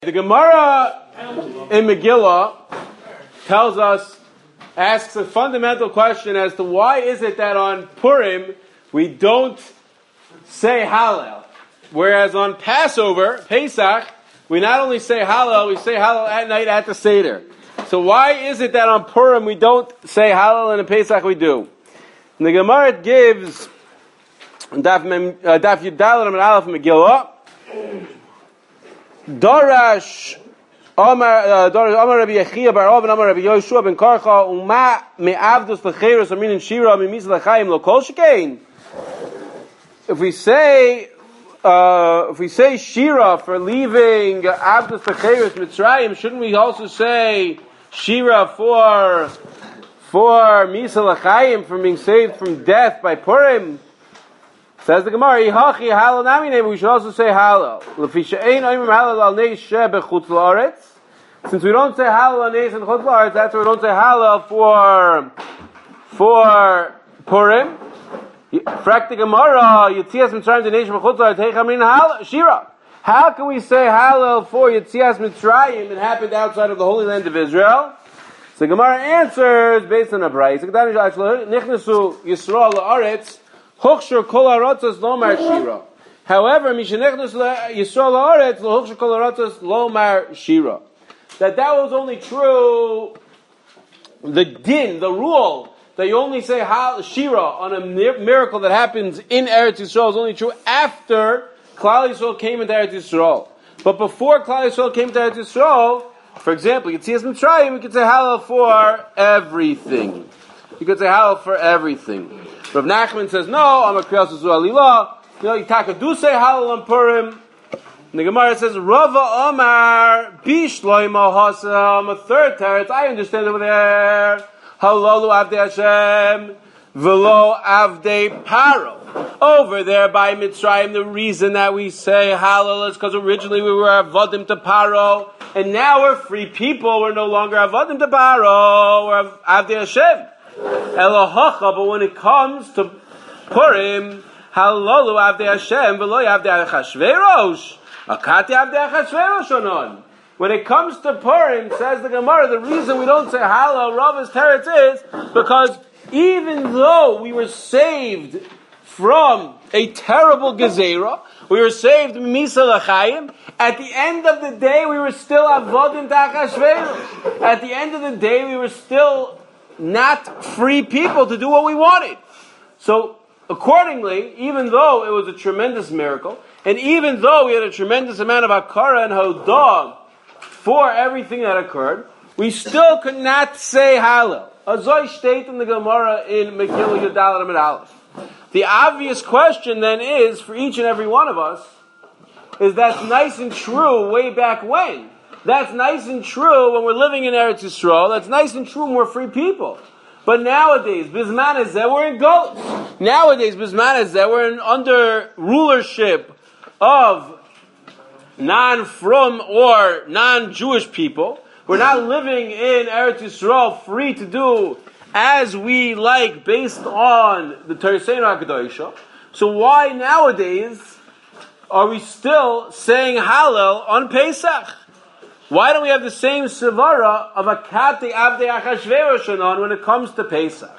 The Gemara in Megillah asks a fundamental question as to why is it that on Purim we don't say Hallel, whereas on Passover, Pesach, we not only say Hallel, we say Hallel at night at the Seder. So why is it that on Purim we don't say Hallel and in Pesach we do? And the Gemara gives Daf Yudalad Amud Aleph Megillah. Darash Amar Rabbi Yechia bar Oven Amar Rabbi Yoshua ben Karcha Uma me'avdus lecheirus amin shira mimis lechayim lo kol shekein. If we say shira for leaving avdus lecheirus Mitzrayim, shouldn't we also say shira for misa lechayim, from being saved from death by Purim? Says the Gemara, "Ihachi halal nami name." We should also say halal. Since we don't say halal on neis and chutz la'aretz, that's why we don't say halal for Purim. Frak the Gemara, Yetzias Mitzrayim the nation chutz la'aretz heichamin halal shira. How can we say halal for Yetzias Mitzrayim? It happened outside of the Holy Land of Israel. So the Gemara answers based on a brayz. Nichnasu Yisrael la'aretz. Hochshur kol haratzos lomar shira. However, mishenechnus Yisrael haaretz hochshur kol haratzos lomar shira. That was only true. The din, the rule that you only say shira on a miracle that happens in Eretz Yisrael is only true after Klal Yisrael came into Eretz Yisrael. But before Klal Yisrael came to Eretz Yisrael, for example, Yetzias Mitzrayim, we could say halal for everything. You could say halal for everything. Rav Nachman says, no, I'm a kriyas alila. You do say halal on Purim. And the Gemara says, Rava Amar, Bishloima Hasam, a third teretz. I understand over there. Halalu Avdei Hashem, Velo Avdei Paro. Over there by Mitzrayim, the reason that we say halal is because originally we were avodim to Paro, and now we're free people. We're no longer avodim to Paro. We're Avdei Hashem. Elohacha, but when it comes to Purim, halalu avdei Hashem, v'lo avdei Achashverosh, akati avdei Achashverosh onon. When it comes to Purim, says the Gemara, the reason we don't say halal, Rava's teretz is because even though we were saved from a terrible gezerah, we were saved misa l'chayim, at the end of the day we were still avodim to Achashverosh. At the end of the day we were still not free people to do what we wanted. So, accordingly, even though it was a tremendous miracle, and even though we had a tremendous amount of akara and hodah for everything that occurred, we still could not say halal. Azoi state in the Gemara in Megillah Yudalad Amud Aleph. The obvious question then is, for each and every one of us, is that's nice and true way back when. That's nice and true when we're living in Eretz Yisrael. That's nice and true when we're free people. But nowadays, Bizman Hazeh, we're in Golus. Nowadays, Bizman Hazeh, we're under rulership of non-from or non-Jewish people. We're not living in Eretz Yisrael free to do as we like based on the Tereseinu HaKadoshah. So why nowadays are we still saying Hallel on Pesach? Why don't we have the same sevara of a kati avdei Achashverosh onon when it comes to Pesach?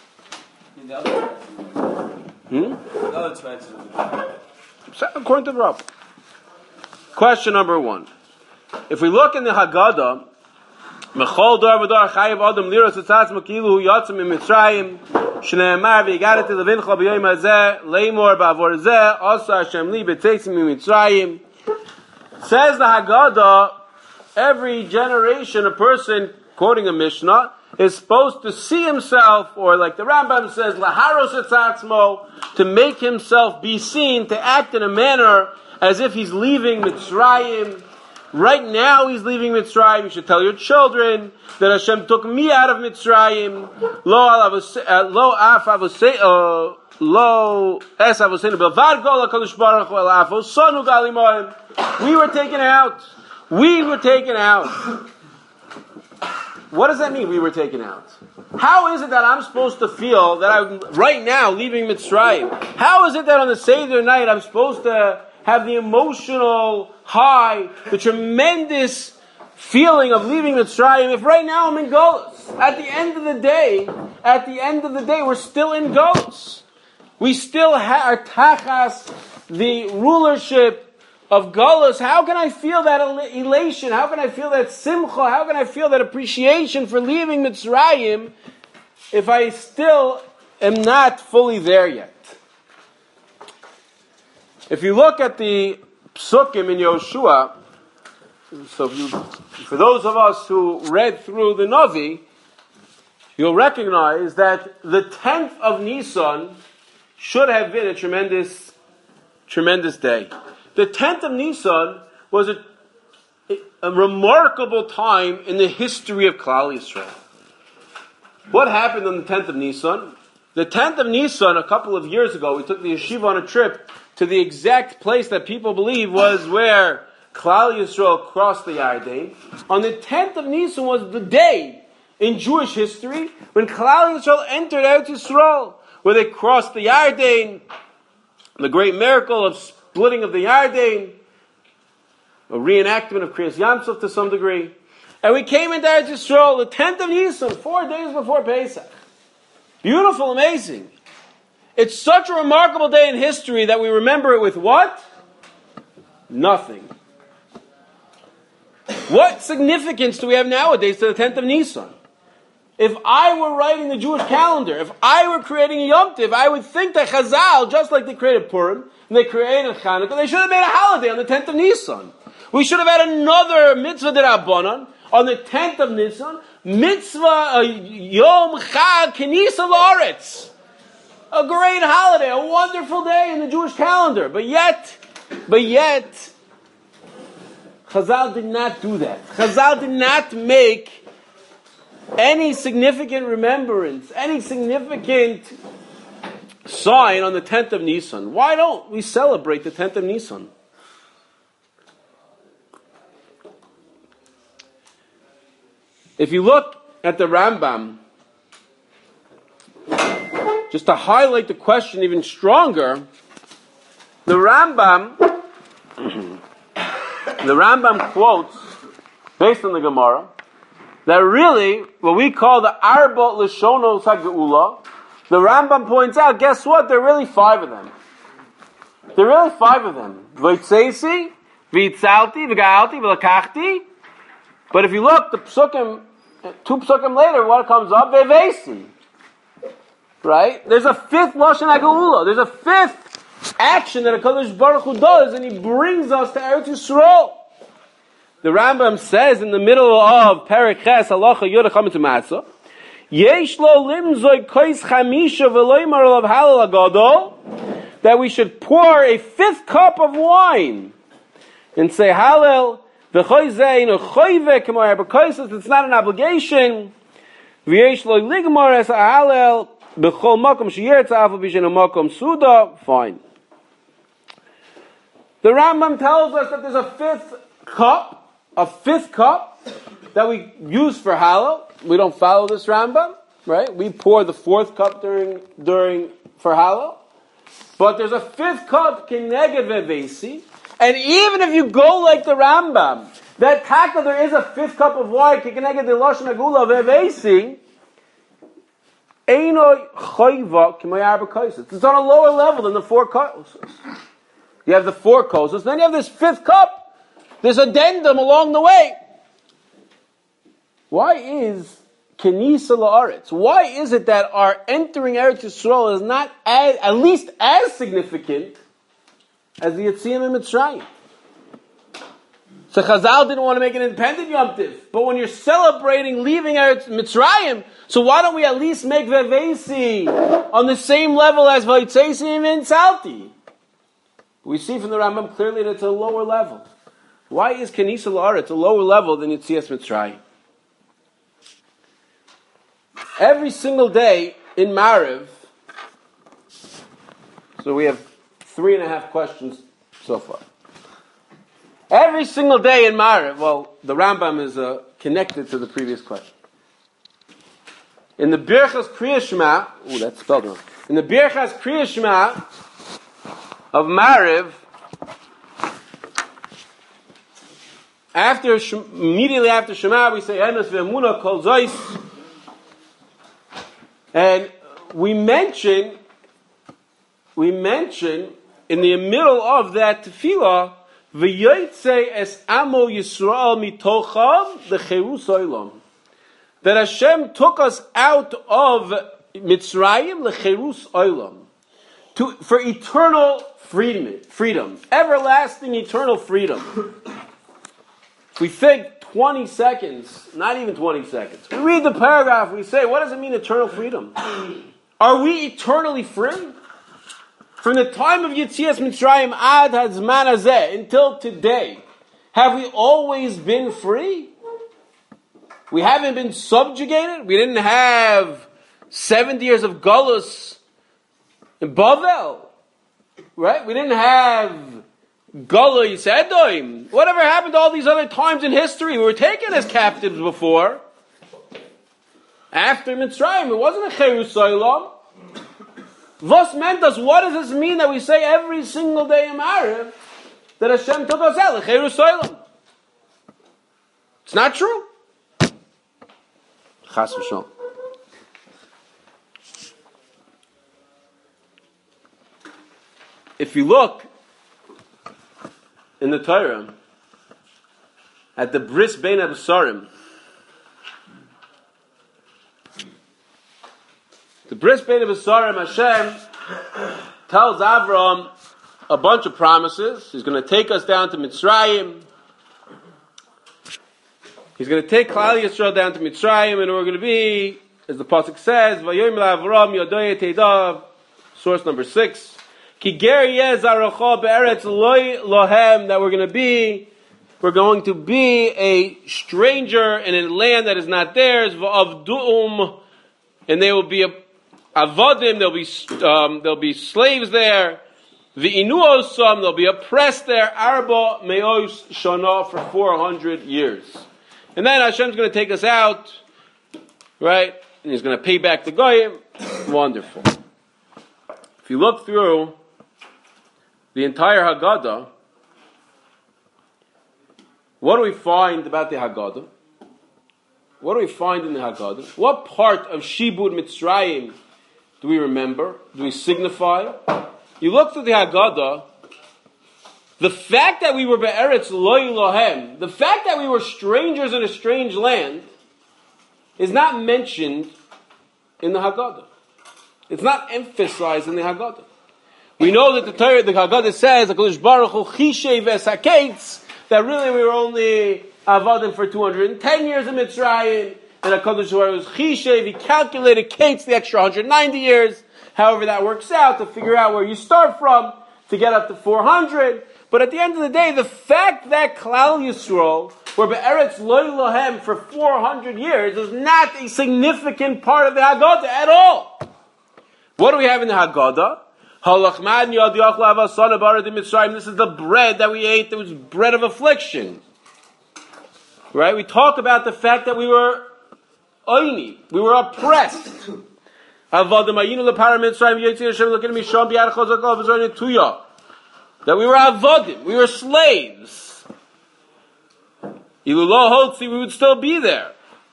According to the Rav. Question number 1. If we look in the Haggadah, Mechol dor v'dor chayiv adam liros etzatz makilu hu yatzim in Mitzrayim shneimar v'yigaret levincha b'yoyim hazeh leimor ba'avor zeh asa Hashem li b'teitzim in Mitzrayim. Says the Haggadah, every generation, a person, quoting a Mishnah, is supposed to see himself, or like the Rambam says, laharos etzatzmo, to make himself be seen, to act in a manner as if he's leaving Mitzrayim. Right now he's leaving Mitzrayim. You should tell your children that Hashem took me out of Mitzrayim. We were taken out. We were taken out. What does that mean, we were taken out? How is it that I'm supposed to feel that I'm right now leaving Mitzrayim? How is it that on the Seder night I'm supposed to have the emotional high, the tremendous feeling of leaving Mitzrayim if right now I'm in Golus? At the end of the day, we're still in Golus. We still are tachas the rulership of Golus. How can I feel that elation? How can I feel that simcha? How can I feel that appreciation for leaving Mitzrayim if I still am not fully there yet? If you look at the psukim in Yoshua, so for those of us who read through the Navi, you'll recognize that the 10th of Nisan should have been a tremendous, tremendous day. The 10th of Nisan was a remarkable time in the history of Klal Yisrael. What happened on the 10th of Nisan? The 10th of Nisan, a couple of years ago, we took the yeshiva on a trip to the exact place that people believe was where Klal Yisrael crossed the Yarden. On the 10th of Nisan was the day in Jewish history when Klal Yisrael entered Eretz Yisrael, where they crossed the Yarden, the great miracle of splitting of the Yarden, a reenactment of Kriyas Yamsuf to some degree. And we came into Eretz Yisrael the 10th of Nisan, 4 days before Pesach. Beautiful, amazing. It's such a remarkable day in history that we remember it with what? Nothing. What significance do we have nowadays to the 10th of Nisan? If I were writing the Jewish calendar, if I were creating a Yom Tov, I would think that Chazal, just like they created Purim, and they created Chanukah, they should have made a holiday on the 10th of Nisan. We should have had another mitzvah d'Rabbanan on the 10th of Nisan, mitzvah Yom Chag Kenisa La'aretz. A great holiday, a wonderful day in the Jewish calendar. But yet, Chazal did not do that. Chazal did not make any significant remembrance, any significant sign on the 10th of Nisan. Why don't we celebrate the 10th of Nisan? If you look at the Rambam, just to highlight the question even stronger, the Rambam quotes, based on the Gemara, that really, what we call the Arba Lishonos HaGeula, the Rambam points out, guess what? There are really 5 of them. There are really 5 of them. V'itzeisi, v'itzalti, v'ga'alti, v'lakachti. But if you look, the psukim, 2 psukim later, what comes up? Vevesi. Right? There's a 5th Lashon HaGeula. There's a 5th action that HaKadosh Baruch Hu does, and He brings us to Eretz Yisrael. The Rambam says in the middle of Perek Ches, Halacha Yod Chametz Matzah, Yesh lo limzoi kois chamisha v'loimar alav halal agadol, that we should pour a 5th cup of wine and say Hallel v'choizein u'choive k'moyer b'koises. It's not an obligation. V'yesh lo ligmar es Hallel b'chol makom sheyeretz afal b'shen makom suda. Fine. The Rambam tells us that there's a 5th cup that we use for Hallel. We don't follow this Rambam, right? We pour the 4th cup during for Hallel. But there's a 5th cup Keneged Vevesi. And even if you go like the Rambam, that taka there is a 5th cup of wine, Keneged the Lashon HaGeula Vevesi, Eino Choiva K'mayar B'Koises. It's on a lower level than the 4 kosas. You have the 4 kosas, then you have this 5th cup. There's addendum along the way. Why is Kenisa La'aretz? Why is it that our entering Eretz Yisrael is not at least as significant as the Yetziim in Mitzrayim? So Chazal didn't want to make an independent Yom Tiv, but when you're celebrating leaving Eretz Mitzrayim, so why don't we at least make Vevesi on the same level as Vayitzeisi and Salti? We see from the Rambam clearly that it's a lower level. Why is Kenisa La'aretz a lower level than Yetzias Mitzrayim? Every single day in Mariv, so we have 3.5 questions so far. Every single day in Mariv, well, the Rambam is connected to the previous question. In the Birchas Kriyas Shema, that's spelled wrong. In the Birchas Kriyas Shema of Mariv, immediately after Shema, we say Emes ve'emunah kol zois, and we mention in the middle of that tefillah, v'yotzei es amo Yisrael mitochav lecherus olam, that Hashem took us out of Mitzrayim lecherus olam, for eternal freedom, everlasting eternal freedom. If we think 20 seconds, not even 20 seconds, we read the paragraph, we say, what does it mean eternal freedom? Are we eternally free? From the time of Yetzias Mitzrayim ad hazman hazeh until today, have we always been free? We haven't been subjugated? We didn't have 70 years of Galus in Bavel? Right? We didn't have Galus Edom. Whatever happened to all these other times in history? We were taken as captives before. After Mitzrayim, it wasn't a Cherus Olam. Vos meant us. What does this mean that we say every single day in Maariv that Hashem took us out? Cherus Olam. It's not true. Chas v'shalom. If you look in the Torah at the Bris Bein Abasarim, the Bris Bein Abasarim, Hashem tells Avram a bunch of promises. He's going to take us down to Mitzrayim. He's going to take Klal Yisrael down to Mitzrayim, and we're going to be, as the pasuk says, Vayomer Avram Yodoye Teidav, source number 6. Ki ger yeh zaracha be'eretz loy lohem, that we're going to be a stranger in a land that is not theirs. V'avdu'um, and they will be avadim. There'll be slaves there. V'inu osam, they'll be oppressed there. Arba me'os shana, for 400 years. And then Hashem's going to take us out, right? And He's going to pay back the goyim. Wonderful. If you look through the entire Haggadah, what do we find about the Haggadah? What do we find in the Haggadah? What part of Shibud Mitzrayim do we remember? Do we signify? You look through the Haggadah, the fact that we were be'eretz loy lohem, the fact that we were strangers in a strange land, is not mentioned in the Haggadah. It's not emphasized in the Haggadah. We know that the Haggadah says, HaKadosh Baruch Hu chishev es haketz, that really we were only avadim for 210 years in Mitzrayim, and HaKadosh Baruch Hu was chishev, He calculated ketz, the extra 190 years, however that works out, to figure out where you start from, to get up to 400. But at the end of the day, the fact that Klal Yisrael were be'eretz loy lohem for 400 years is not a significant part of the Haggadah at all. What do we have in the Haggadah? This is the bread that we ate. It was bread of affliction. Right? We talk about the fact that we were oini. We were oppressed. That we were avodim. We were slaves. We would still be there.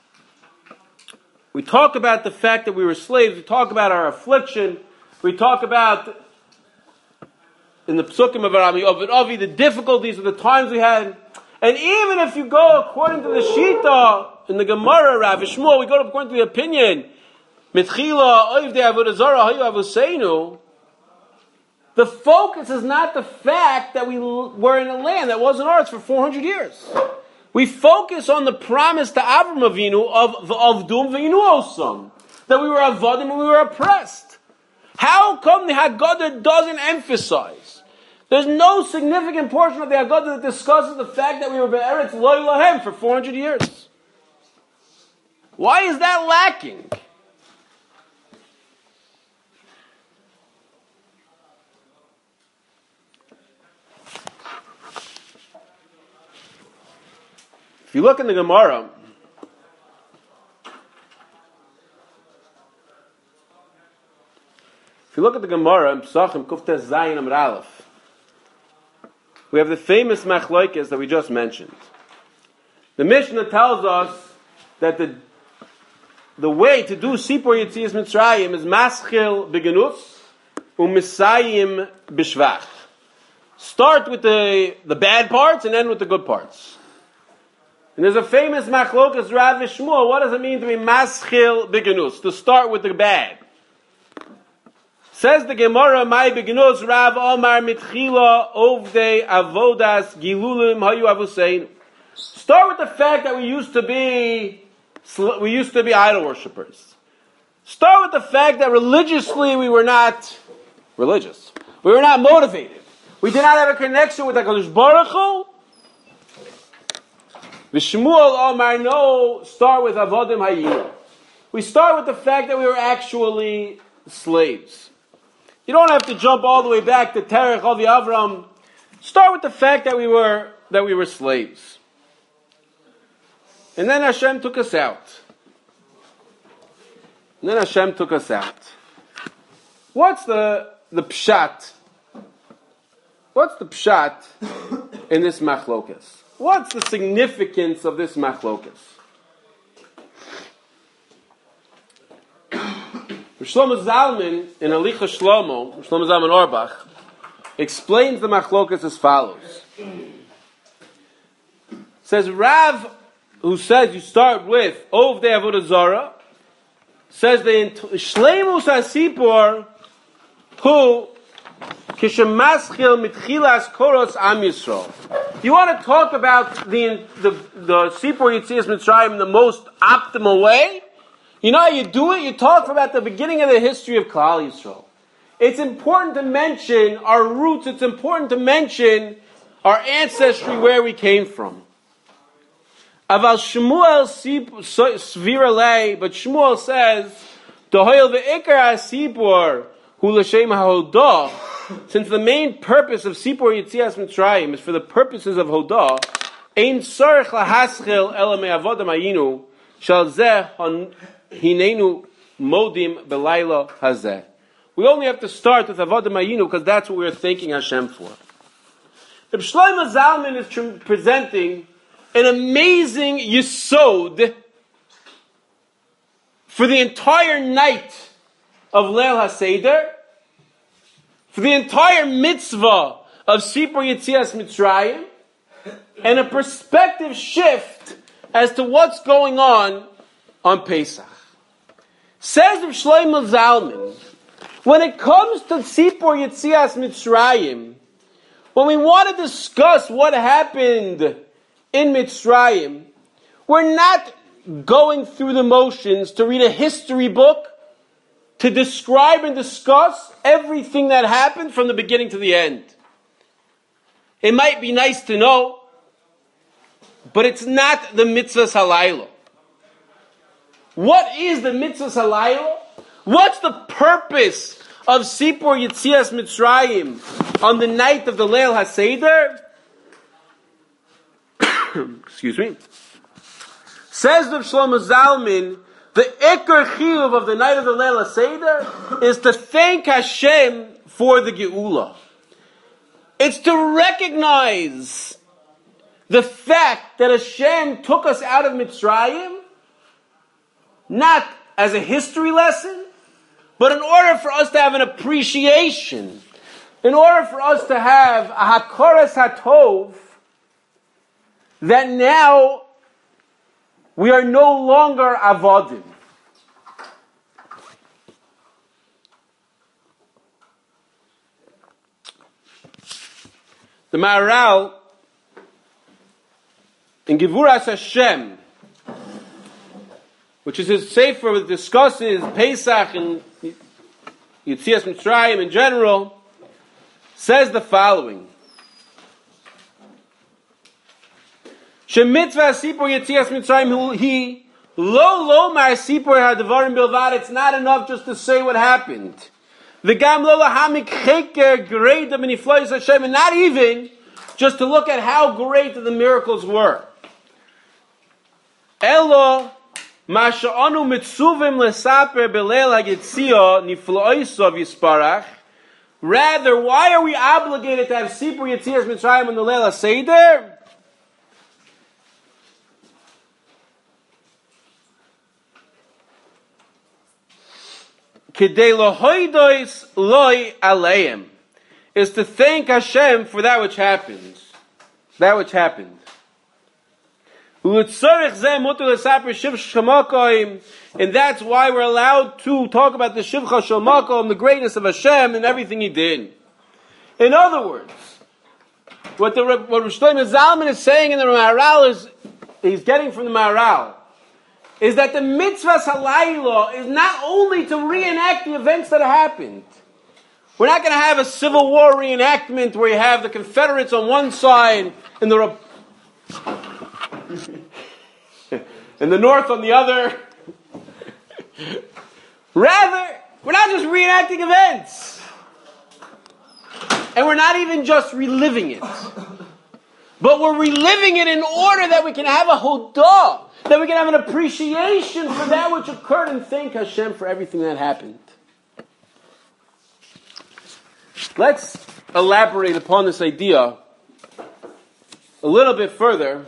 We talk about the fact that we were slaves. We talk about our affliction. We talk about, in the Psukim of Arami Ovid, the difficulties of the times we had. And even if you go according to the Shita, in the Gemara, Rav Shmuel, we go according to the opinion, Mitchila, Oivdei Avodah Zarah, Hayu Avoseinu, the focus is not the fact that we were in a land that wasn't ours for 400 years. We focus on the promise to Avram Avinu of Dum Ve'inu Osam, that we were avodim and we were oppressed. How come the Haggadah doesn't emphasize? There's no significant portion of the Haggadah that discusses the fact that we were be'eretz loy lohem for 400 years. Why is that lacking? If you look in the Gemara, if you look at the Gemara in Pesachim Kuftes Zayin Amar Aleph, we have the famous machlokes that we just mentioned. The Mishnah tells us that the way to do Sipur Yetzias Mitzrayim is Maschil Begenus U'Misayim B'Shvach. Start with the bad parts and end with the good parts. And there's a famous Machlokas Rav Shmuel. What does it mean to be Maschil Begenus? To start with the bad. Says the Gemara, "My Begenus Rav Omar Mitchila Ovdei Avodas Gilulim Hayu Avusein." Start with the fact that we used to be idol worshippers. Start with the fact that religiously we were not religious. We were not motivated. We did not have a connection with HaKadosh Baruch Hu. V'Shmuel Omar, no, start with Avodim Hayinu. We start with the fact that we were actually slaves. You don't have to jump all the way back to Terech Avi Avram. Start with the fact that we were slaves. And then Hashem took us out. What's the pshat? What's the pshat in this machlokas? What's the significance of this machlokas? Shlomo Zalman in Alicha Shlomo Zalman Auerbach, explains the machlokas as follows. Says Rav, who says you start with Ovdei Avodah Zarah, says the Shleimus HaSipur who Kishemaschil Mitchilas Koros Am Yisrael. You want to talk about the Sipur Yetzias Mitzrayim in the most optimal way? You know how you do it? You talk about the beginning of the history of Klal Yisrael. It's important to mention our roots. It's important to mention our ancestry, where we came from. Aval Shmuel Svira Lei, but Shmuel says, Dohoil ve'ikar HaSipur hu l'shem ha'hodah. Since the main purpose of Sipur Yetzias Mitzrayim is for the purposes of Hodah, ein tzarich lahaschil ela me'avodam hayinu shal zeh hinenu modim belayla hazeh. We only have to start with Avodah Hayinu because that's what we're thanking Hashem for. The Shlomo Zalman is presenting an amazing yesod for the entire night of Leil HaSeder, for the entire mitzvah of Sipur Yetzias Mitzrayim, and a perspective shift as to what's going on Pesach. Says Rav Shlomo Zalman, when it comes to Sipur Yetzias Mitzrayim, when we want to discuss what happened in Mitzrayim, we're not going through the motions to read a history book to describe and discuss everything that happened from the beginning to the end. It might be nice to know, but it's not the mitzvah halayla. What is the mitzvah halayla? What's the purpose of Sipur Yetzias Mitzrayim on the night of the Leil HaSeder? Excuse me. Says Rav Shlomo Zalman, the Iker Chiyuv of the night of the Leil HaSeder is to thank Hashem for the Geula. It's to recognize the fact that Hashem took us out of Mitzrayim, not as a history lesson, but in order for us to have an appreciation, in order for us to have a Hakoras HaTov, that now we are no longer avodim. The Maharal in Gevuras Hashem, which is his sefer that discusses Pesach and Yetzias Mitzrayim in general, says the following: Shemitzvah Sipur Yetzias Mitzrayim he lo mar Sipur hadvarim bilvad. It's not enough just to say what happened. The gam lo lahamik cheker greida miniflois Hashem, and not even just to look at how great the miracles were. Elo masha'anu mitzuvim lesaper beleil hayetzia nifloisav yisparach. Rather, why are we obligated to have Sipur Yetzias Mitzrayim on the Leil HaSeder? Kidei lohoidois loi aleim, is to thank Hashem for that which happens. That which happened. And that's why we're allowed to talk about the Shivcha Shel Makom, the greatness of Hashem and everything He did. In other words, what Rosh Shlomo Zalman is saying in the Maharal is, he's getting from the Maharal, is that the mitzvah halayla is not only to reenact the events that happened. We're not going to have a Civil War reenactment where you have the Confederates on one side and the and the North on the other. Rather, we're not just reenacting events. And we're not even just reliving it. But we're reliving it in order that we can have a hodah, that we can have an appreciation for that which occurred and thank Hashem for everything that happened. Let's elaborate upon this idea a little bit further.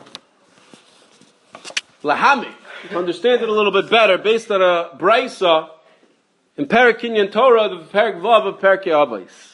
Lahamik, to understand it a little bit better, based on a brisa in Perek Kinyan Torah, the Perek Vav of Perkei Avos.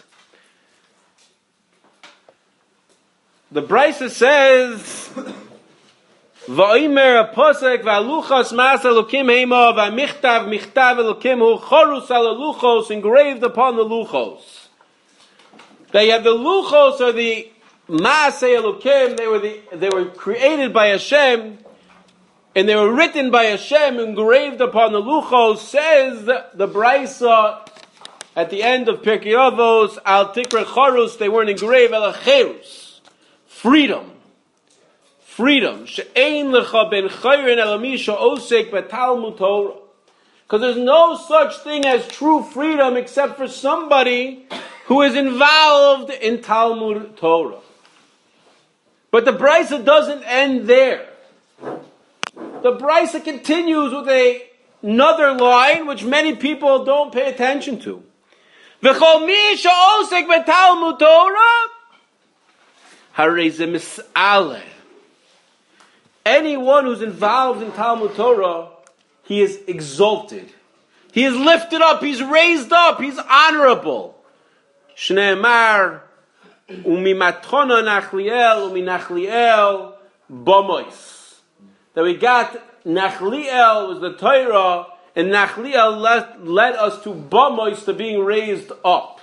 The brisa says, "Va'omer a posek va'luchos mas elokim heima va'michtav michtav elokim hu chorus al luchos, engraved upon the luchos." They have the luchos, or the Maaseh Elokim. They were created by Hashem, and they were written by Hashem, engraved upon the luchos. Says the brisa at the end of Pirkei Avos, Al Tikra Chorus. They weren't engraved. El Cherus, freedom. She'ein lecha ben chayrin elamisha osek betalmud Torah. Because there's no such thing as true freedom except for somebody who is involved in Talmud Torah. But the brisa doesn't end there. The brisa continues with another line which many people don't pay attention to. V'chol mi she'osek betalmud Torah, harei ze mis'aleh. Anyone who's involved in Talmud Torah, he is exalted. He is lifted up. He's raised up. He's honorable. Shneimar umimatchona Nachliel uminachliel bomois. That we got Nachliel was the Torah, and Nachliel led us to bomois, to being raised up.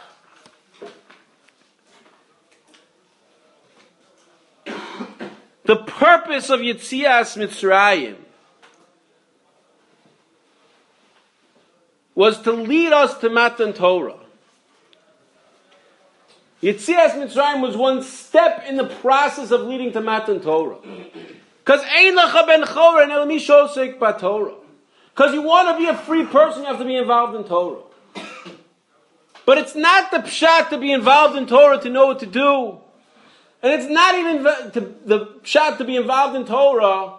The purpose of Yetzias Mitzrayim was to lead us to Matan Torah. Yetzias Mitzrayim was one step in the process of leading to Matan Torah. Because Ein Lecha Ben Choren El Mi Shosek BaTorah. Because you want to be a free person, you have to be involved in Torah. But it's not the pshat to be involved in Torah to know what to do. And it's not even the pshat to be involved in Torah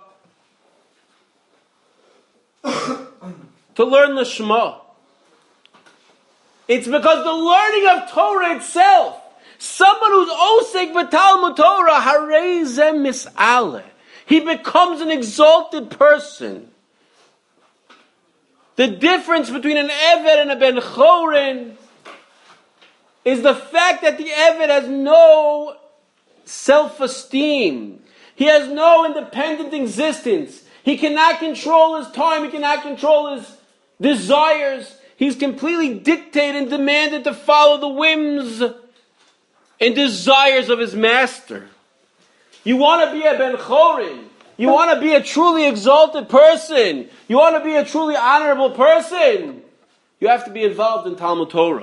to learn the Shema. It's because the learning of Torah itself, someone who's osek v'talmud Torah, harei ze mis'aleh, he becomes an exalted person. The difference between an Eved and a Ben Chorin is the fact that the Eved has no self-esteem. He has no independent existence. He cannot control his time. He cannot control his desires. He's completely dictated and demanded to follow the whims and desires of his master. You want to be a Ben Chorin. You want to be a truly exalted person. You want to be a truly honorable person. You have to be involved in Talmud Torah.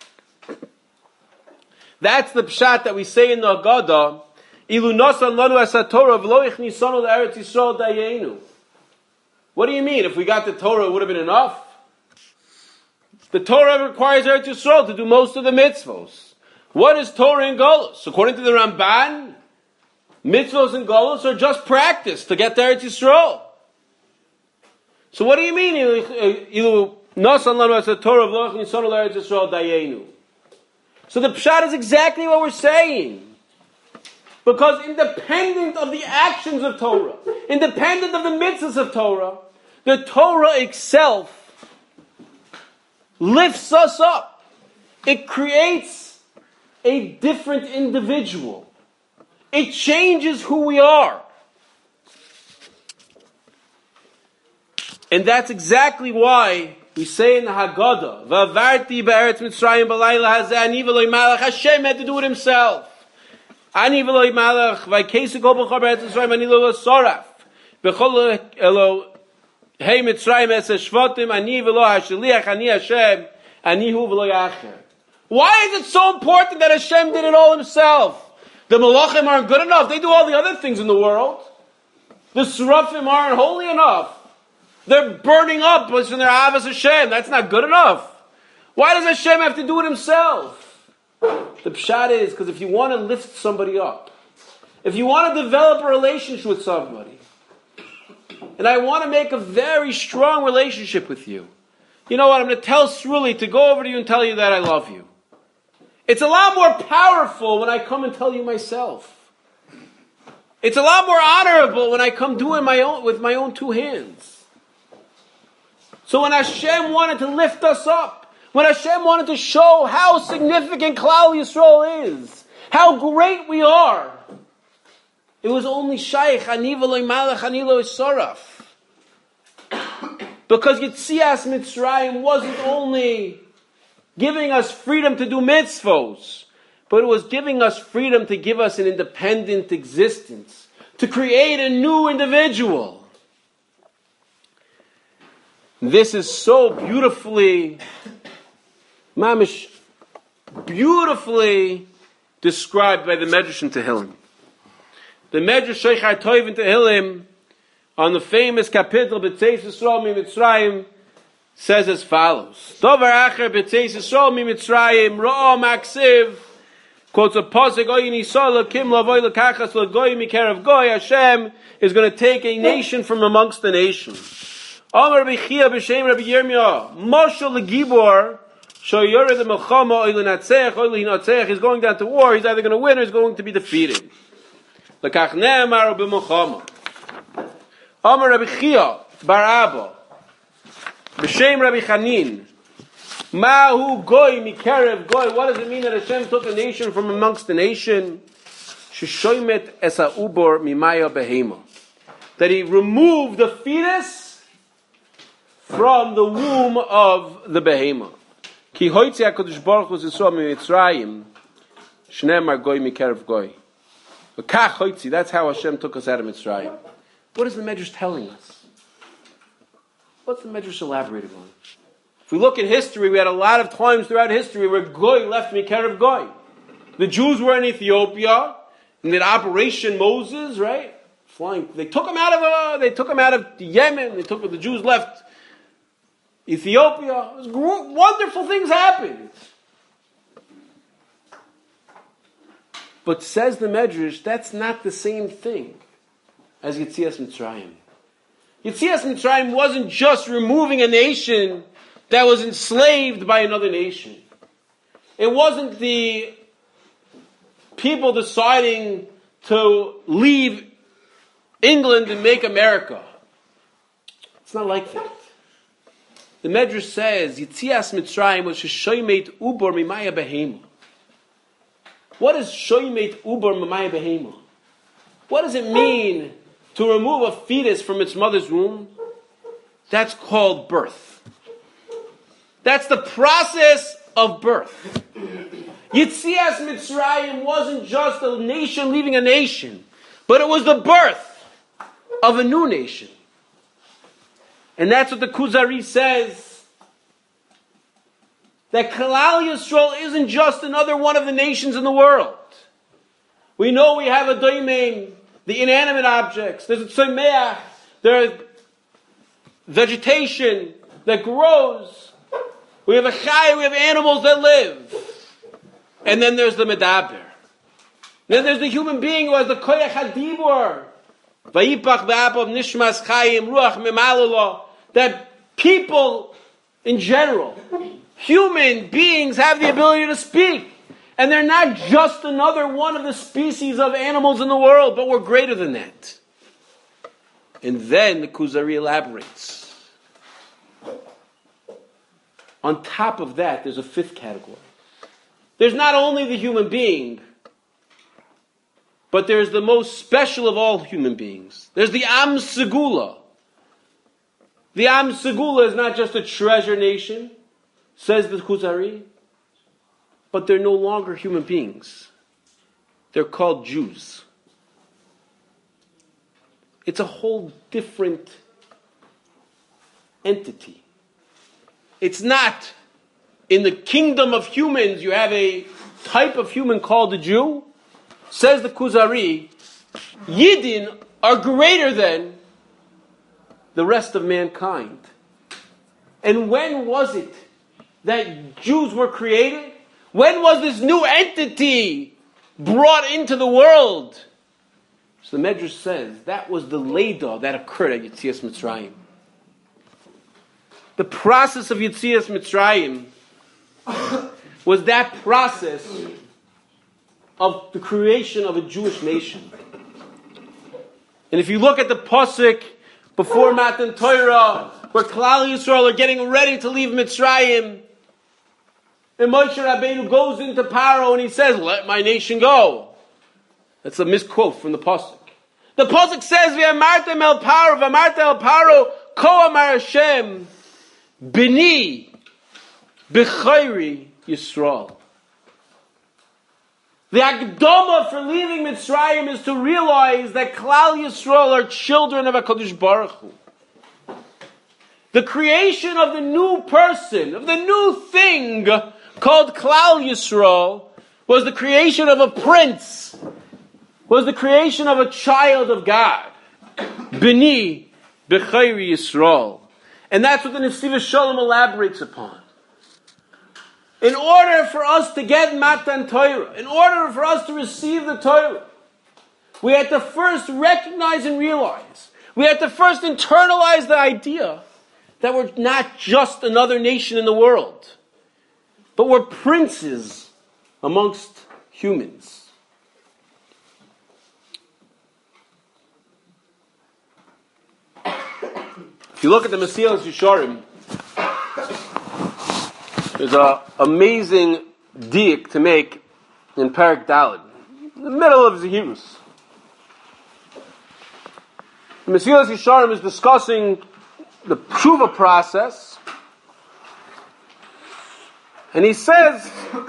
That's the pshat that we say in the Haggadah. Ilu nasan lanu asa Torah v'lo ichnisanu l'Eretz Yisrael dayenu. What do you mean? If we got the Torah, it would have been enough? The Torah requires Eretz Yisrael to do most of the mitzvos. What is Torah and Golus? According to the Ramban, mitzvos and Golus are just practice to get to Eretz Yisrael. So what do you mean? Ilu nasan lanu asa Torah v'lo ichnisanu l'Eretz Yisrael dayenu. So the pshat is exactly what we're saying. Because independent of the actions of Torah, independent of the mitzvahs of Torah, the Torah itself lifts us up. It creates a different individual. It changes who we are. And that's exactly why we say in the Haggadah, V'avarti be'eretz Mitzrayim b'layla hazeh ani v'loi malach. Hashem had to do it himself. Ani v'loi malach v'akesu kol b'chor be'eretz Mitzrayim ani lo soraf. B'chol elo hey Mitzrayim es shvatim ani v'lo hashliach ani Hashem ani hu v'lo yacher. Why is it so important that Hashem did it all himself? The Malachim aren't good enough. They do all the other things in the world. The Seraphim aren't holy enough. They're burning up in their Avos Hashem. That's not good enough. Why does Hashem have to do it himself? The pshat is because if you want to lift somebody up, if you want to develop a relationship with somebody, and I want to make a very strong relationship with you, you know what? I'm going to tell Sruli to go over to you and tell you that I love you. It's a lot more powerful when I come and tell you myself. It's a lot more honorable when I come do it with my own two hands. So when Hashem wanted to lift us up, when Hashem wanted to show how significant Klal Yisrael is, how great we are, it was only Shaykh, Ani v'loi malach, Ani lo soraf. Because Yetzias Mitzrayim wasn't only giving us freedom to do mitzvos, but it was giving us freedom to give us an independent existence, to create a new individual. This is so beautifully, mamish, beautifully described by the Medrash in Tehillim. The Medrash Sheikh HaTov in Tehillim, on the famous capital B'tzeis Yisrael Mitzrayim, says as follows: Dovar acher B'tzeis Yisrael Mitzrayim Ro'o Maksiv, quotes a pasuk, Oyin Yisrael Lakim Lavoy Lakachas Lagoy Mikerev Goy. Hashem is going to take a nation from amongst the nations. Amar Rabbi Chia b'Shem Rabbi Yirmiyah, Moshe legibor, shoyored the melchama oil natzeach oil hinatzeach. He's going down to war. He's either going to win or he's going to be defeated. Lekach ne'amar b'melchama. Amar Rabbi Chia bar Abba b'Shem Rabbi Chanin, Mahu goy mikarev goy. What does it mean that Hashem took a nation from amongst the nation? Sheshoymet esa ubor mimaya behema. That He removed the fetus from the womb of the behemoth. Ki hoitzi HaKadosh Baruch Hu Yisrael miMitzrayim shneimar goy mikarev goy. V'kach hoitzi. That's how Hashem took us out of Mitzrayim. What is the Medrash telling us? What's the Medrash elaborating on? If we look at history, we had a lot of times throughout history where goy left mikarev goy. The Jews were in Ethiopia, in that Operation Moses, right? Flying. They took them out of Yemen. The Jews left Ethiopia. It was wonderful things happened. But says the Medrash, that's not the same thing as Yetzias Mitzrayim. Yetzias Mitzrayim wasn't just removing a nation that was enslaved by another nation. It wasn't the people deciding to leave England and make America. It's not like that. The Medrash says, Yetzias Mitzrayim was Sheshoymet Ubor Mimaya Behema. What is Shoymet Ubor Mimaya Behema? What does it mean to remove a fetus from its mother's womb? That's called birth. That's the process of birth. Yetzias Mitzrayim wasn't just a nation leaving a nation, but it was the birth of a new nation. And that's what the Kuzari says, that Klal Yisrael isn't just another one of the nations in the world. We know we have a domain, the inanimate objects. There's a tzomeach, there's vegetation that grows. We have a chai, we have animals that live. And then there's the medaber. Then there's the human being who has the koyach hadibur. Vayipach ba'apav nishmas chayim ruach memalala. That people in general, human beings, have the ability to speak. And they're not just another one of the species of animals in the world, but we're greater than that. And then the Kuzari elaborates on top of that, there's a fifth category. There's not only the human being, but there's the most special of all human beings. There's the Am Segula. The Am Segula is not just a treasure nation, says the Kuzari, but they're no longer human beings. They're called Jews. It's a whole different entity. It's not in the kingdom of humans, you have a type of human called a Jew. Says the Kuzari, Yidden are greater than the rest of mankind. And when was it that Jews were created? When was this new entity brought into the world? So the Medrash says that was the Leda that occurred at Yetzias Mitzrayim. The process of Yetzias Mitzrayim was that process of the creation of a Jewish nation. And if you look at the Pasuk before Matan Torah, where Klal Yisrael are getting ready to leave Mitzrayim, and Moshe Rabbeinu goes into Paro and he says, "Let my nation go." That's a misquote from the Pasuk. The Pasuk says, "V'amartem el Paro, v'amartem el Paro, ko amar Hashem, b'ni, b'chayri Yisrael." The Akdama for leaving Mitzrayim is to realize that Klal Yisrael are children of HaKadosh Baruch Hu. The creation of the new person, of the new thing called Klal Yisrael, was the creation of a prince, was the creation of a child of God. B'ni b'chayri Yisrael. And that's what the Nesiv Shalom elaborates upon. In order for us to get Matan Torah, in order for us to receive the Torah, we had to first recognize and realize, we had to first internalize the idea that we're not just another nation in the world, but we're princes amongst humans. If you look at the Mesilas Yesharim, there's an amazing diak to make in Parak Daled, in the middle of Zehirus. The Mesilas Yesharim is discussing the tshuva process, and he says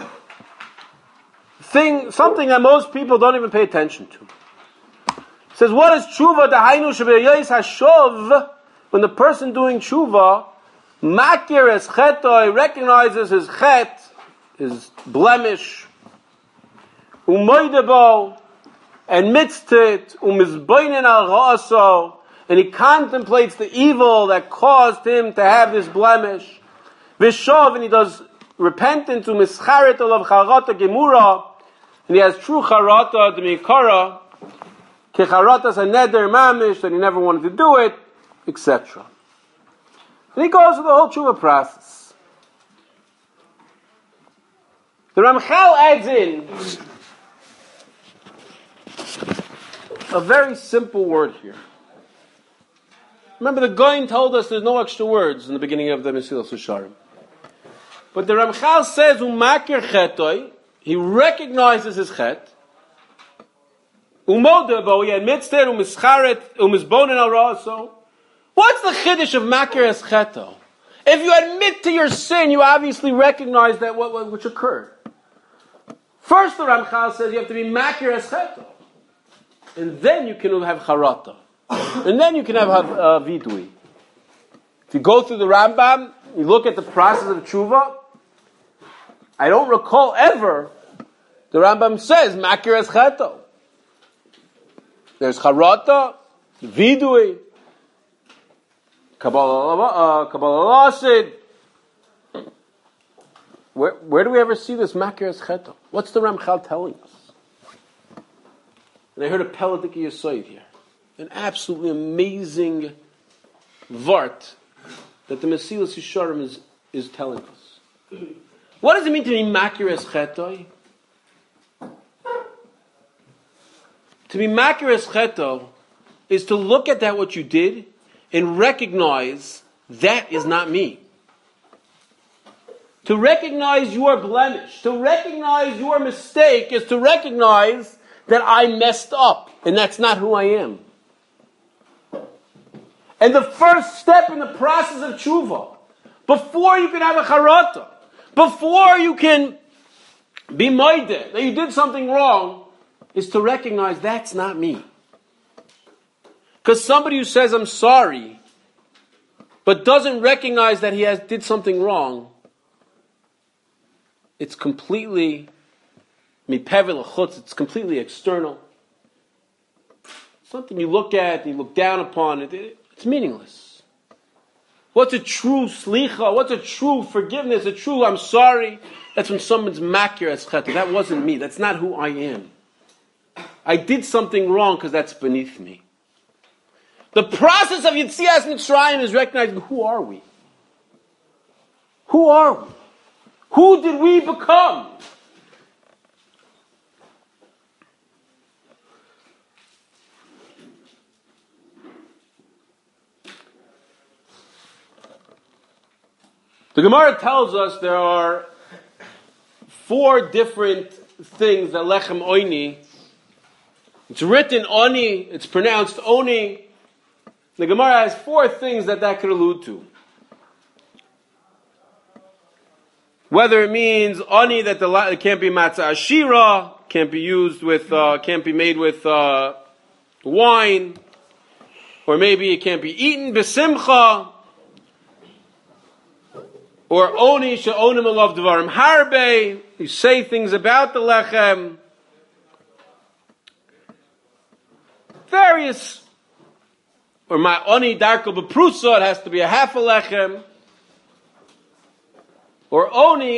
something that most people don't even pay attention to. He says, what is tshuva? Dahainu shebeyos hashov, when the person doing tshuva makir es chetoi, recognizes his chet, his blemish, umoidebo, admits to it, umizboinen al ra'aso, and he contemplates the evil that caused him to have this blemish. Vishov, and he does repentance, umischaret olav charata gemura, and he has true charata demikara, kecharatas haneder mamish, that he never wanted to do it, etc. And he goes through the whole tshuva process. The Ramchal adds in a very simple word here. Remember, the Goyin told us there's no extra words in the beginning of the Mesilas Yesharim. But the Ramchal says, umakir chetoi, he recognizes his chet, umodebo, he admits to it, umischaret, umisbonen al ra'aso. What's the chiddush of makir es cheto? If you admit to your sin, you obviously recognize that which occurred. First, the Ramchal says you have to be makir es cheto, and then you can have charata, and then you can have vidui. If you go through the Rambam, you look at the process of tshuva. I don't recall ever the Rambam says makir es cheto. There's charata, vidui, Kabbalah Lasid. Where do we ever see this makir es cheto? What's the Ramchal telling us? And I heard a Peladik Yesod here. An absolutely amazing vart that the Mesilas Yesharim is telling us. What does it mean to be makir es cheto? To be makir es cheto is to look at that what you did and recognize that is not me. To recognize your blemish, to recognize your mistake is to recognize that I messed up and that's not who I am. And the first step in the process of tshuva, before you can have a charata, before you can be moideh that you did something wrong, is to recognize that's not me. Because somebody who says I'm sorry, but doesn't recognize that he did something wrong, it's completely mipevel chutz. It's completely external. Something you look at and you look down upon. It's meaningless. What's a true slicha? What's a true forgiveness? A true I'm sorry? That's when someone's makir escheta. That wasn't me. That's not who I am. I did something wrong because that's beneath me. The process of Yetzias Mitzrayim is recognizing who are we? Who are we? Who did we become? The Gemara tells us there are 4 different things that lechem oini. It's written oni, it's pronounced oni. The Gemara has 4 things that could allude to. Whether it means ani that it can't be matzah ashira, can't be used with, can't be made with wine, or maybe it can't be eaten besimcha, or oni she'onim alav devarim harbe. You say things about the lechem. Various, or my oni darko beprusa, it has to be a half a lechem. Or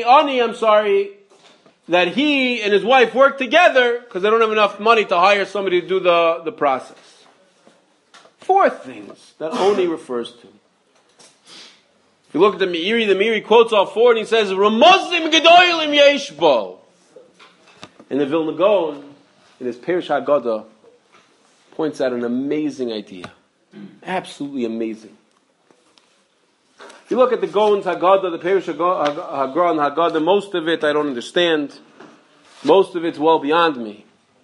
that he and his wife work together because they don't have enough money to hire somebody to do the process. 4 things that oni refers to. If you look at the Meiri quotes all 4 and he says, Ramazim gedolim yeshbo. And the Vilna Gaon, in his Perush Haggadah, points out an amazing idea. Absolutely amazing. If you look at the Gaon's Haggadah, the Perush Haggadah and Haggadah, most of it I don't understand. Most of it's well beyond me.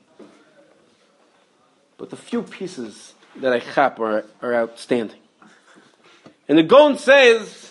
But the few pieces that I chap are outstanding. And the Gaon says,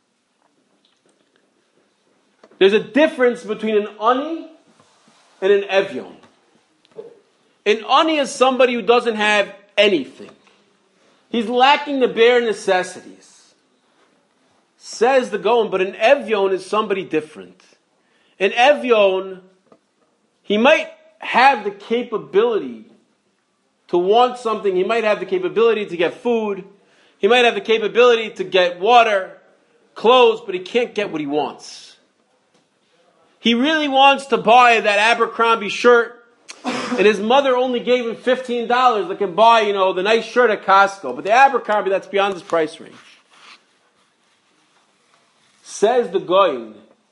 there's a difference between an ani and an evyon. An ani is somebody who doesn't have anything. He's lacking the bare necessities. Says the Gaon, but an evyon is somebody different. An evyon, he might have the capability to want something. He might have the capability to get food. He might have the capability to get water, clothes, but he can't get what he wants. He really wants to buy that Abercrombie shirt, and his mother only gave him $15 that can buy, the nice shirt at Costco. But the Abercrombie, that's beyond his price range. Says the Gaon,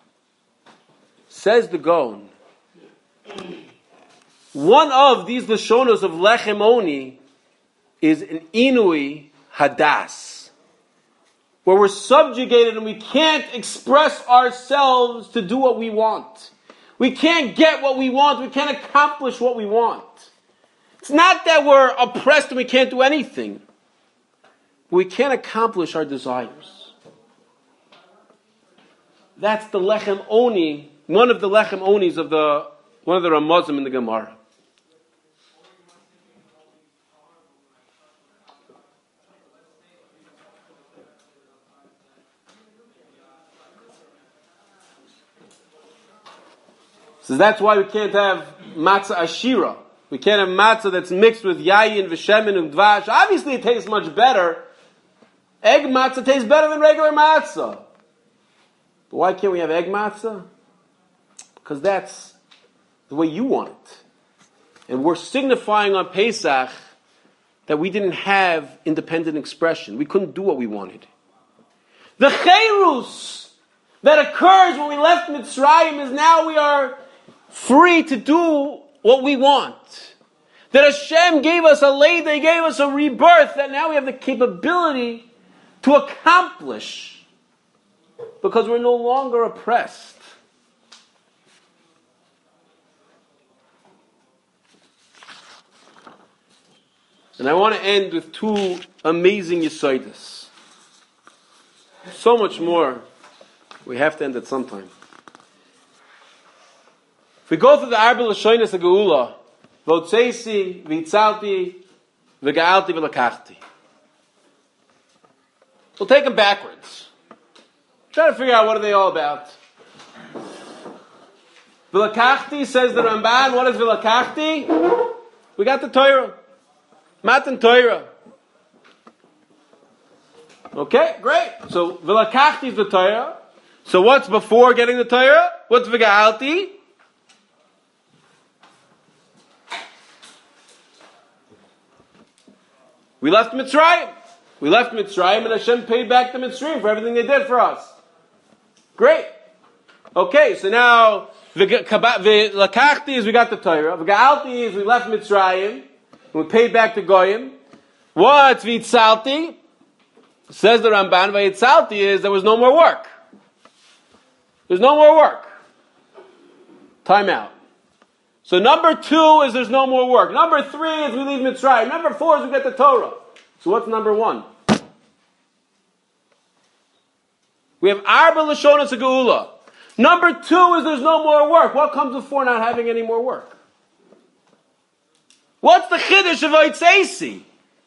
one of these Lashonos of Lechem Oni is an Inui Hadas, where we're subjugated and we can't express ourselves to do what we want. We can't get what we want. We can't accomplish what we want. It's not that we're oppressed and we can't do anything. We can't accomplish our desires. That's the Lechem Oni, one of the Lechem Onis of one of the Ramazim in the Gemara. So that's why we can't have matzah ashira. We can't have matzah that's mixed with yayin, v'shemen, and dvash. Obviously it tastes much better. Egg matzah tastes better than regular matzah. But why can't we have egg matzah? Because that's the way you want it. And we're signifying on Pesach that we didn't have independent expression. We couldn't do what we wanted. The cherus that occurs when we left Mitzrayim is now we are free to do what we want. That Hashem gave us a leida, He gave us a rebirth, that now we have the capability to accomplish Because we're no longer oppressed. And I want to end with two amazing Yesodis. So much more. We have to end at some time. If we go through the Arba Lashonos HaGeula, Votzeisi, Vitzalti, V'ga'alti, V'lakachti. We'll take them backwards. Try to figure out what are they all about. V'lakachti, says the Ramban. What is V'lakachti? We got the Torah. Matan Torah. Okay, great. So V'lakachti is the Torah. So what's before getting the Torah? What's V'ga'alti? We left Mitzrayim. We left Mitzrayim and Hashem paid back the Mitzrayim for everything they did for us. Great. Okay, so now V'lakachti is we got the Torah. V'ga'alti is we left Mitzrayim and we paid back the Goyim. What's V'itzalti? Says the Ramban, V'itzalti is there was no more work. There's no more work. Time out. So number 2 is there's no more work. Number 3 is we leave Mitzrayim. Number 4 is we get the Torah. So what's number 1? We have Arba Lashonos HaGeula. Number 2 is there's no more work. What comes before not having any more work? What's the Chiddush of Votzeisi?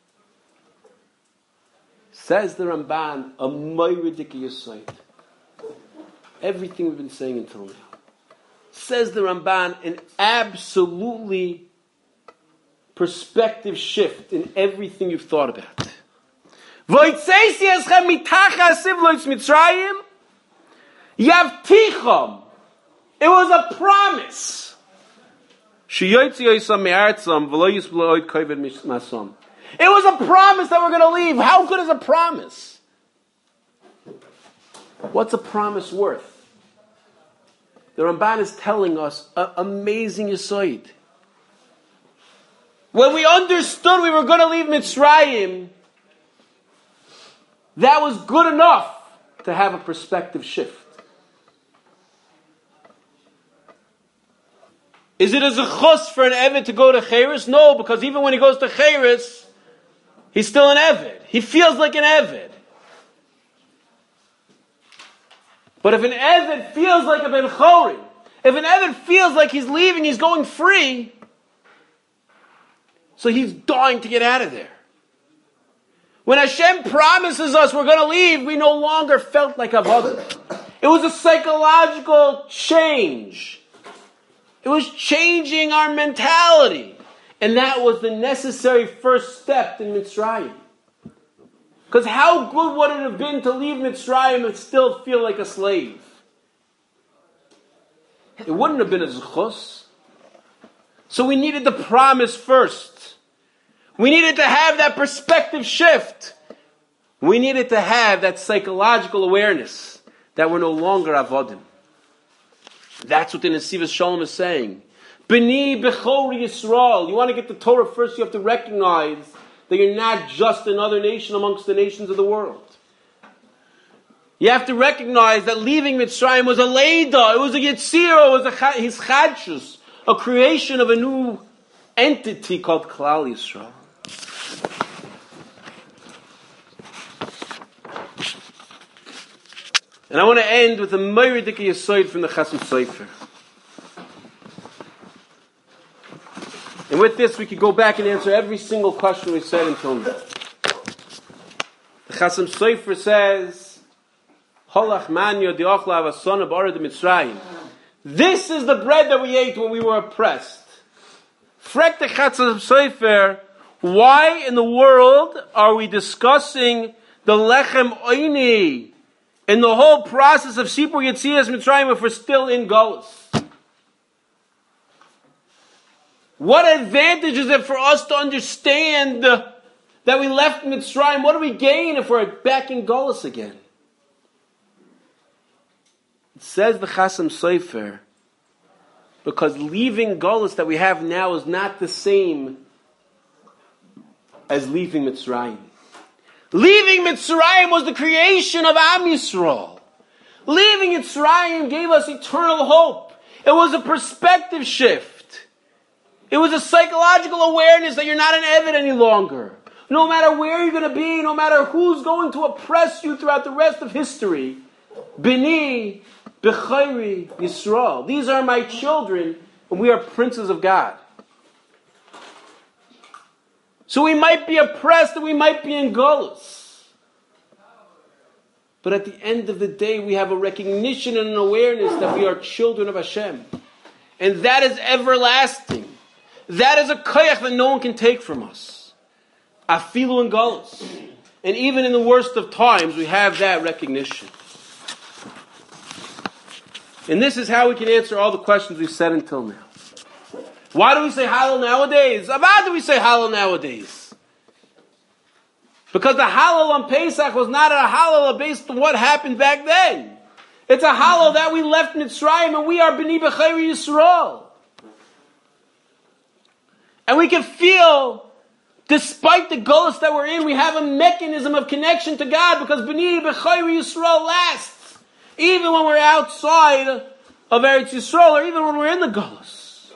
Says the Ramban, a Moiridik Yesod. Everything we've been saying until now. Says the Ramban, an absolutely perspective shift in everything you've thought about. Votzeisi eschem mitachas sivlois Mitzrayim yavticham. It was a promise. Sheyotzi yoisam me'artzam v'lo yisblo oid kovid masam. It was a promise that we're going to leave. How good is a promise? What's a promise worth? The Ramban is telling us an amazing Yesod. When we understood we were going to leave Mitzrayim, that was good enough to have a perspective shift. Is it a zechus for an Eved to go to Cheres? No, because even when he goes to Cheres, he's still an Eved. He feels like an Eved. But if an Eved feels like a Ben Chorin, if an Eved feels like he's leaving, he's going free, so he's dying to get out of there. When Hashem promises us we're going to leave, we no longer felt like Avodah. It was a psychological change. It was changing our mentality. And that was the necessary first step in Mitzrayim. Because how good would it have been to leave Mitzrayim and still feel like a slave? It wouldn't have been a zechus. So we needed the promise first. We needed to have that perspective shift. We needed to have that psychological awareness that we're no longer avodim. That's what the Nesivos Shalom is saying. B'ni b'chor Yisrael. You want to get the Torah first, you have to recognize that you're not just another nation amongst the nations of the world. You have to recognize that leaving Mitzrayim was a leida, it was a yitzira, it was his chadshus, a creation of a new entity called Klal Yisrael. And I want to end with a Moiridik Yesod from the Chasam Sofer. And with this, we could go back and answer every single question we said until now. The Chasam Sofer says, Holach manyo di'ochla avasona b'orad Mitzrayim. This is the bread that we ate when we were oppressed. Frek the Chasam Sofer, why in the world are we discussing the Lechem Oini in the whole process of Sipur Yetzias Mitzrayim if we're still in Golus? What advantage is it for us to understand that we left Mitzrayim? What do we gain if we're back in Golus again? It says the Chasam Sofer, because leaving Golus that we have now is not the same as leaving Mitzrayim. Leaving Mitzrayim was the creation of Am Yisrael. Leaving Yitzrayim gave us eternal hope. It was a perspective shift. It was a psychological awareness that you're not an Eved any longer. No matter where you're going to be, no matter who's going to oppress you throughout the rest of history, Bini, B'chayri, Yisrael. These are my children, and we are princes of God. So we might be oppressed and we might be in Golus. But at the end of the day, we have a recognition and an awareness that we are children of Hashem. And that is everlasting. That is a koyach that no one can take from us. Afilu in Golus. And even in the worst of times, we have that recognition. And this is how we can answer all the questions we've said until now. Why do we say Hallel nowadays? Why do we say Hallel nowadays? Because the Hallel on Pesach was not a Hallel based on what happened back then. It's a Hallel that we left Mitzrayim and we are B'nai B'chayri Yisrael. And we can feel, despite the Golus that we're in, we have a mechanism of connection to God because B'nai B'chayri Yisrael lasts. Even when we're outside of Eretz Yisrael or even when we're in the Golus.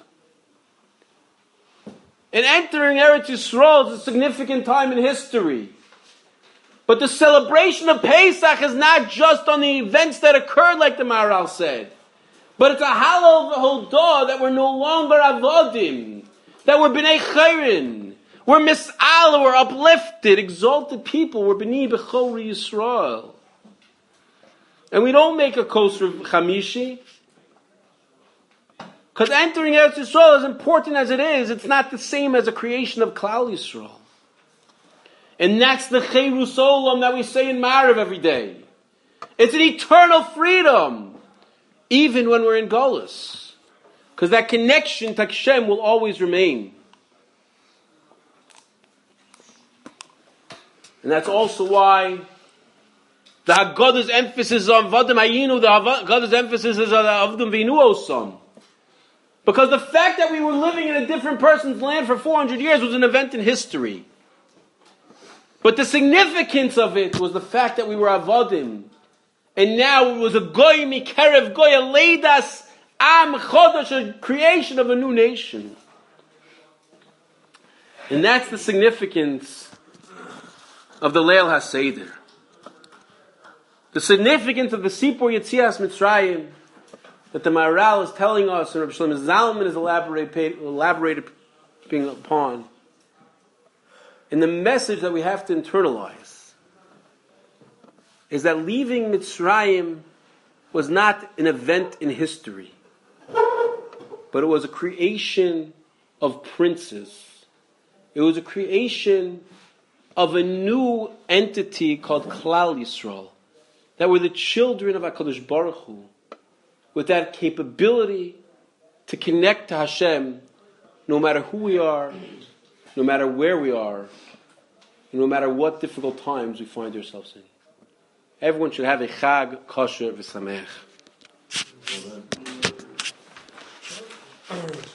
And entering Eretz Yisrael is a significant time in history. But the celebration of Pesach is not just on the events that occurred, like the Maharal said. But it's a Hallel Hodah that we're no longer Avodim. That we're B'nai Chayrin. We're Mis'al, we're uplifted, exalted people. We're B'nai B'chori Yisrael. And we don't make a kosher Chamishi. Because entering Eretz Yisrael, as important as it is, it's not the same as a creation of Klal Yisrael. And that's the Cherus Olam that we say in Ma'ariv every day. It's an eternal freedom, even when we're in Golus. Because that connection to Hashem will always remain. And that's also why the Haggadah's emphasis on Vadim Hayinu, the Haggadah's emphasis is on Avdim V'inu Osam. Because the fact that we were living in a different person's land for 400 years was an event in history. But the significance of it was the fact that we were Avodim. And now it was a Goy Mikerev Goy, a Leidas Am Chodesh, a creation of a new nation. And that's the significance of the Leil HaSeder. The significance of the Sipur Yetzias Mitzrayim that the Maharal is telling us, and Rabbi Shlomo Zalman is elaborating upon, and the message that we have to internalize is that leaving Mitzrayim was not an event in history, but it was a creation of princes. It was a creation of a new entity called Klal Yisrael, that were the children of HaKadosh Baruch Hu, with that capability to connect to Hashem, no matter who we are, no matter where we are, and no matter what difficult times we find ourselves in. Everyone should have a Chag Kosher V'Sameach.